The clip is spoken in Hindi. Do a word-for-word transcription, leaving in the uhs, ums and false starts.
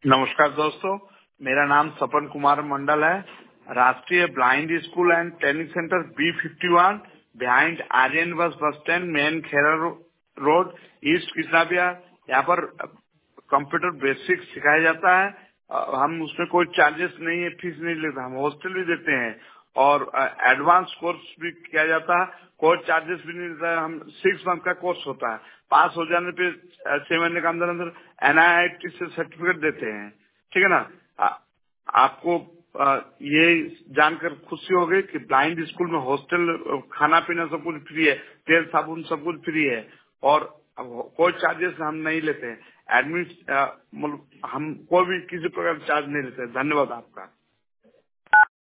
नमस्कार दोस्तों, मेरा नाम सपन कुमार मंडल है। Rashtriya blind school and training centre B fifty one behind Aryan bus bus stand main Khera road east Krishna Bihar. यहाँ पर कंप्यूटर बेसिक सिखाया जाता है। अ, हम उसमें कोई चार्जेस नहीं है, फीस नहीं लेते। हम हॉस्टल भी देते हैं और एडवांस कोर्स भी किया जाता है। कोई चार्जेस भी नहीं लेता है। हम सिक्स मंथ का कोर्स होता है। पास हो जाने पे छह महीने के अंदर अंदर एन आई आई टी से सर्टिफिकेट देते हैं। ठीक है ना। आ, आपको आ, ये जानकर खुशी हो गई कि ब्लाइंड स्कूल में हॉस्टल, खाना पीना सब कुछ फ्री है, तेल साबुन सब कुछ फ्री है और कोई चार्जेस हम नहीं लेते हैं। एडमिट मतलब हम कोई भी किसी प्रकार चार्ज नहीं लेते हैं। धन्यवाद आपका।